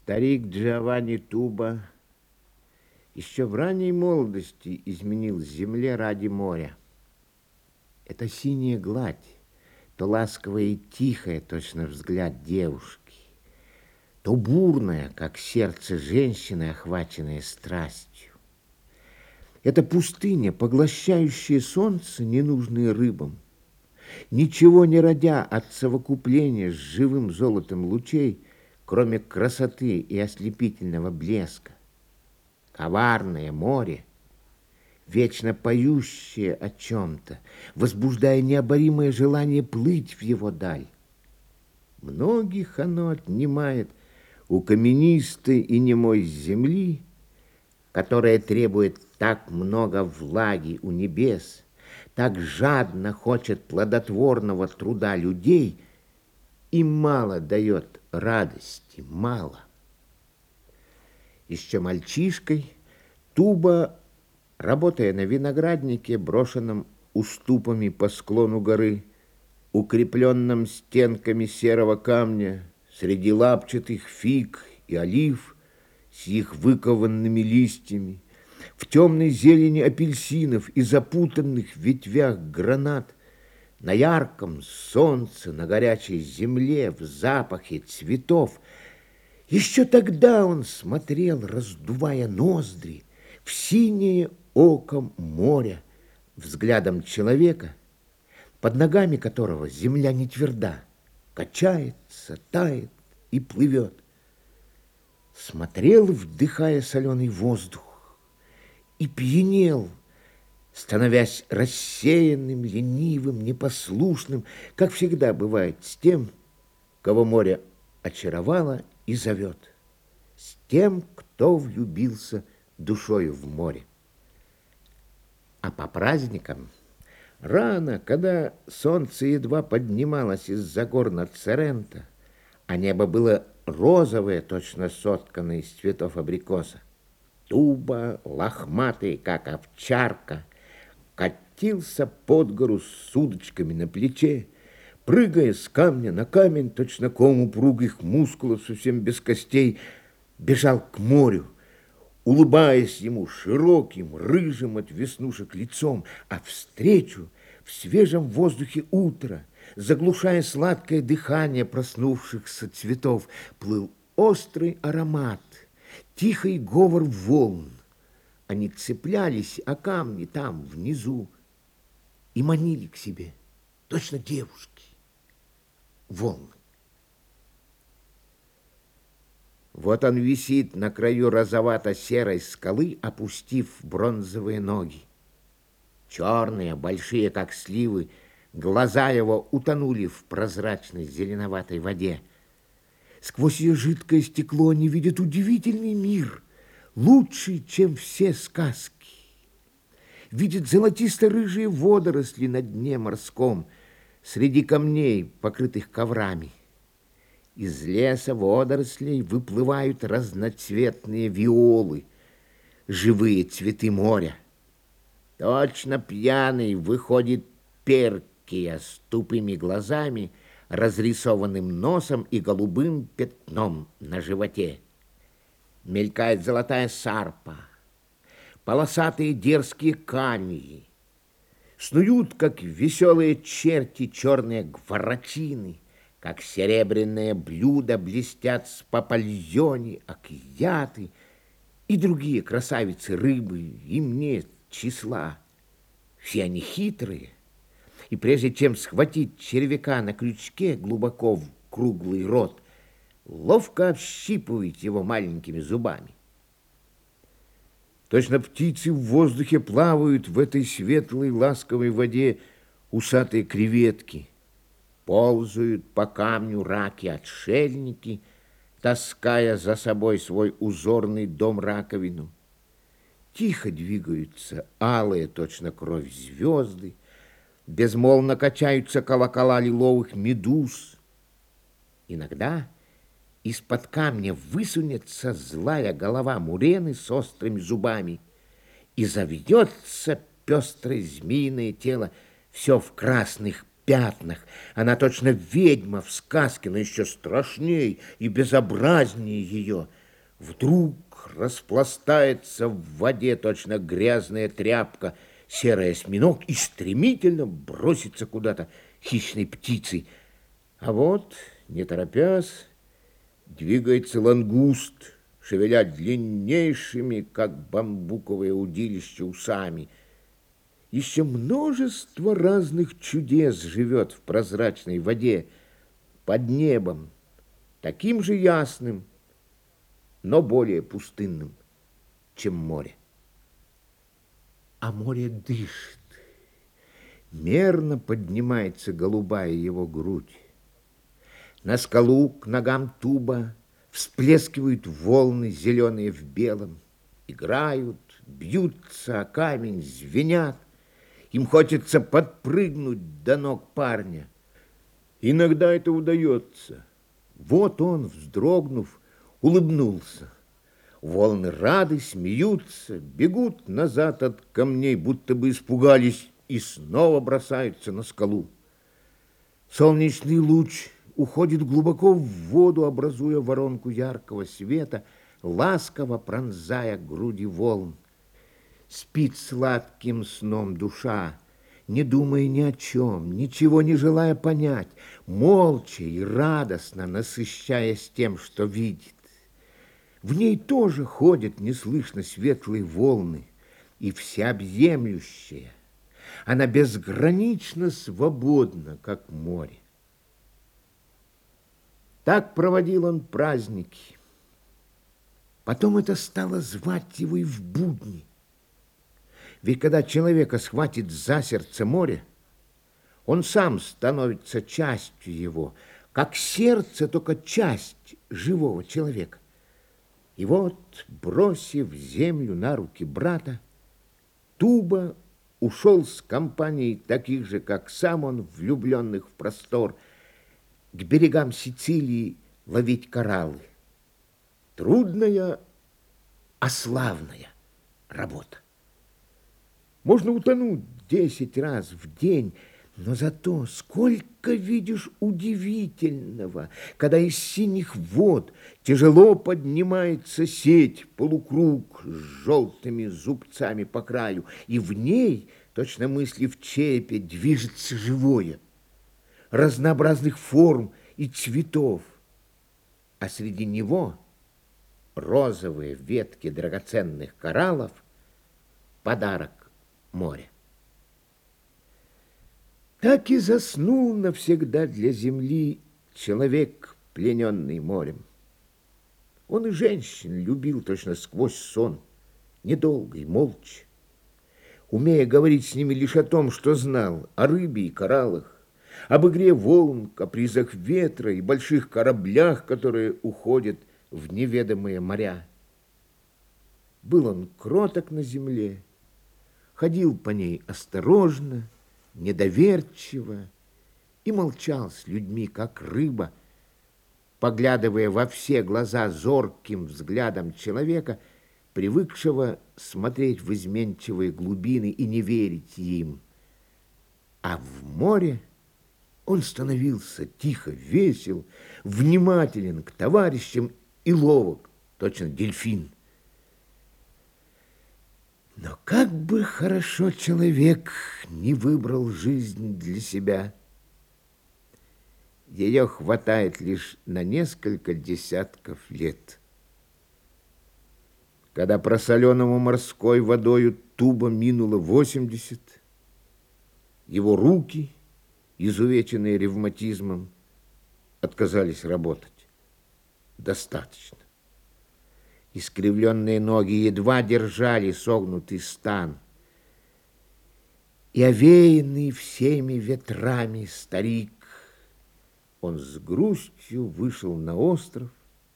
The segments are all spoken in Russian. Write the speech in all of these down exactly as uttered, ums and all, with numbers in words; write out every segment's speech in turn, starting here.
Старик Джованни Туба еще в ранней молодости изменил земле ради моря. Это синяя гладь, то ласковая и тихая, точно взгляд девушки, то бурная, как сердце женщины, охваченное страстью. Это пустыня, поглощающая солнце, ненужное рыбам, ничего не родя от совокупления с живым золотом лучей, кроме красоты и ослепительного блеска. Коварное море, вечно поющее о чем-то, возбуждая необоримое желание плыть в его даль. Многих оно отнимает у каменистой и немой земли, которая требует так много влаги у небес, так жадно хочет плодотворного труда людей и мало дает радости, мало. Еще мальчишкой Туба, работая на винограднике, брошенном уступами по склону горы, укрепленном стенками серого камня, среди лапчатых фиг и олив с их выкованными листьями, в темной зелени апельсинов и запутанных ветвях гранат, на ярком солнце, на горячей земле, в запахе цветов. Еще тогда он смотрел, раздувая ноздри, в синее око моря, взглядом человека, под ногами которого земля не тверда, качается, тает и плывет. Смотрел, вдыхая соленый воздух, и пьянел, становясь рассеянным, ленивым, непослушным, как всегда бывает с тем, кого море очаровало и зовет, с тем, кто влюбился душою в море. А по праздникам, рано, когда солнце едва поднималось из-за гор над Соренто, а небо было розовое, точно сотканное из цветов абрикоса, Туба, лохматый, как овчарка, катился под гору с удочками на плече, прыгая с камня на камень, точно ком упругих мускулов, совсем без костей, бежал к морю, улыбаясь ему широким, рыжим от веснушек лицом, а встречу в свежем воздухе утра, заглушая сладкое дыхание проснувшихся цветов, плыл острый аромат, тихий говор волн. Они цеплялись о камни там, внизу, и манили к себе, точно девушки, волны. Вот он висит на краю розовато-серой скалы, опустив бронзовые ноги. Черные, большие, как сливы, глаза его утонули в прозрачной зеленоватой воде. Сквозь ее жидкое стекло они видят удивительный мир, лучший, чем все сказки. Видят золотисто-рыжие водоросли на дне морском, среди камней, покрытых коврами. Из леса водорослей выплывают разноцветные виолы, живые цветы моря. Точно пьяный выходит Перкия с тупыми глазами, разрисованным носом и голубым пятном на животе. Мелькает золотая сарпа, полосатые дерзкие камни. Снуют, как веселые черти, черные гварачины, как серебряные блюда блестят с папальони, акьяты и другие красавицы рыбы, им нет числа. Все они хитрые, и прежде чем схватить червяка на крючке глубоко в круглый рот, ловко общипывают его маленькими зубами. Точно птицы в воздухе плавают в этой светлой ласковой воде усатые креветки. Ползают по камню раки-отшельники, таская за собой свой узорный дом-раковину. Тихо двигаются алые, точно кровь, звезды, безмолвно качаются колокола лиловых медуз. Иногда из-под камня высунется злая голова мурены с острыми зубами, и заведется пестрое змеиное тело все в красных пятнах. Она точно ведьма в сказке, но еще страшней и безобразнее ее. Вдруг распластается в воде точно грязная тряпка, серый осьминог и стремительно бросится куда-то хищной птицей. А вот, не торопясь, двигается лангуст, шевеля длиннейшими, как бамбуковое удилище, усами. Еще множество разных чудес живет в прозрачной воде, под небом, таким же ясным, но более пустынным, чем море. А море дышит. Мерно поднимается голубая его грудь. На скалу к ногам туба всплескивают волны, зеленые в белом. Играют, бьются о камень, звенят. Им хочется подпрыгнуть до ног парня. Иногда это удается. Вот он, вздрогнув, улыбнулся. Волны рады, смеются, бегут назад от камней, будто бы испугались, и снова бросаются на скалу. Солнечный луч уходит глубоко в воду, образуя воронку яркого света, ласково пронзая груди волн. Спит сладким сном душа, не думая ни о чем, ничего не желая понять, молча и радостно насыщаясь тем, что видит. В ней тоже ходят неслышно светлые волны, и всеобъемлющая. Она безгранично свободна, как море. Так проводил он праздники. Потом это стало звать его и в будни. Ведь когда человека схватит за сердце море, он сам становится частью его, как сердце, только часть живого человека. И вот, бросив землю на руки брата, Туба ушел с компанией таких же, как сам он, влюбленных в простор, к берегам Сицилии ловить кораллы. Трудная, а славная работа. Можно утонуть десять раз в день, но зато сколько видишь удивительного, когда из синих вод тяжело поднимается сеть, полукруг с желтыми зубцами по краю, и в ней, точно мысли в черепе, движется живое, разнообразных форм и цветов, а среди него розовые ветки драгоценных кораллов — подарок моря. Так и заснул навсегда для земли человек, плененный морем. Он и женщин любил точно сквозь сон, недолго и молча, умея говорить с ними лишь о том, что знал, о рыбе и кораллах, об игре волн, капризах ветра и больших кораблях, которые уходят в неведомые моря. Был он кроток на земле, ходил по ней осторожно, недоверчиво и молчал с людьми, как рыба, поглядывая во все глаза зорким взглядом человека, привыкшего смотреть в изменчивые глубины и не верить им. А в море он становился тихо, весел, внимателен к товарищам и ловок, точно дельфин. Но как бы хорошо человек не выбрал жизнь для себя, ее хватает лишь на несколько десятков лет. Когда просоленному морской водою Туба минуло восемьдесят, его руки, изувеченные ревматизмом, отказались работать. Достаточно. Искривленные ноги едва держали согнутый стан. И овеянный всеми ветрами старик, он с грустью вышел на остров,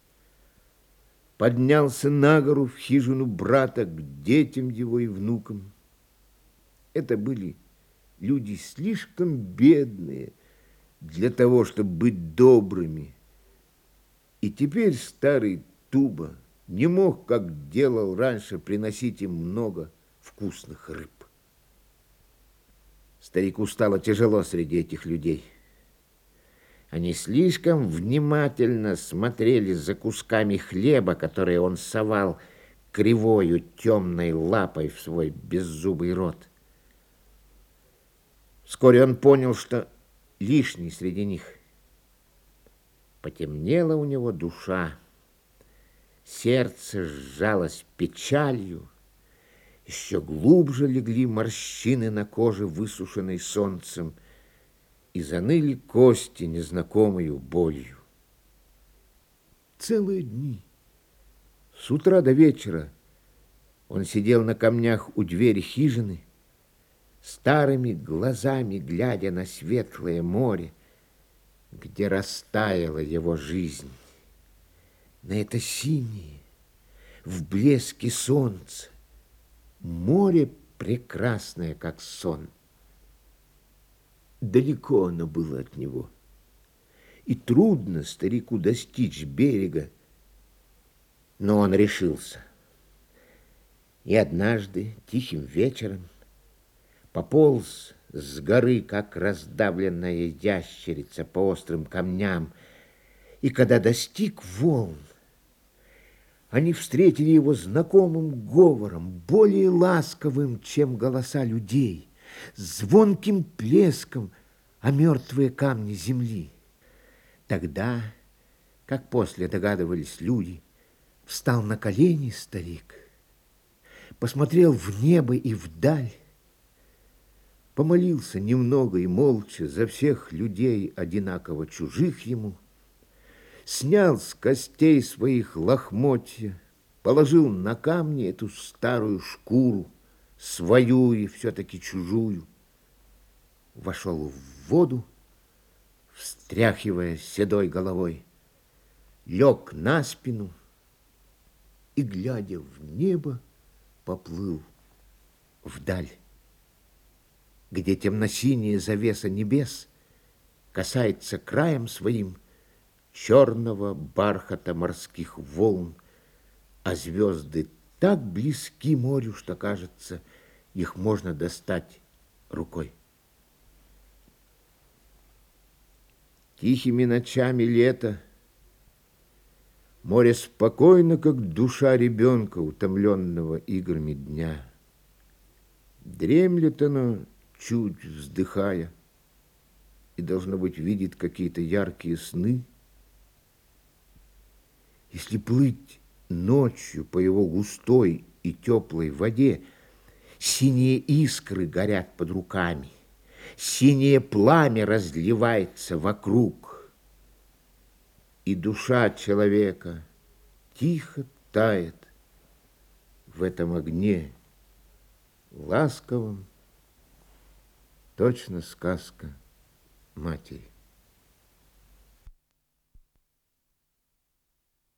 поднялся на гору в хижину брата к детям его и внукам. Это были люди слишком бедные для того, чтобы быть добрыми. И теперь старый Туба не мог, как делал раньше, приносить им много вкусных рыб. Старику стало тяжело среди этих людей. Они слишком внимательно смотрели за кусками хлеба, которые он совал кривою темной лапой в свой беззубый рот. Вскоре он понял, что лишний среди них. Потемнела у него душа, сердце сжалось печалью, еще глубже легли морщины на коже, высушенной солнцем, и заныли кости незнакомою болью. Целые дни, с утра до вечера, он сидел на камнях у двери хижины, старыми глазами глядя на светлое море, где растаяла его жизнь, на это синее, в блеске солнца, море прекрасное, как сон. Далеко оно было от него, и трудно старику достичь берега, но он решился. И однажды, тихим вечером, пополз с горы, как раздавленная ящерица по острым камням, и когда достиг волн, они встретили его знакомым говором, более ласковым, чем голоса людей, звонким плеском о мертвые камни земли. Тогда, как после догадывались люди, встал на колени старик, посмотрел в небо и вдаль, помолился немного и молча за всех людей, одинаково чужих ему, снял с костей своих лохмотья, положил на камни эту старую шкуру, свою и все-таки чужую, вошел в воду, встряхивая седой головой, лег на спину и, глядя в небо, поплыл вдаль, где темно-синяя завеса небес касается краем своим черного бархата морских волн, а звезды так близки морю, что, кажется, их можно достать рукой. Тихими ночами лета море спокойно, как душа ребенка, утомленного играми дня. Дремлет оно, чуть вздыхая, и, должно быть, видит какие-то яркие сны. Если плыть ночью по его густой и теплой воде, синие искры горят под руками, синее пламя разливается вокруг, и душа человека тихо тает в этом огне, ласковом, точно сказка матери.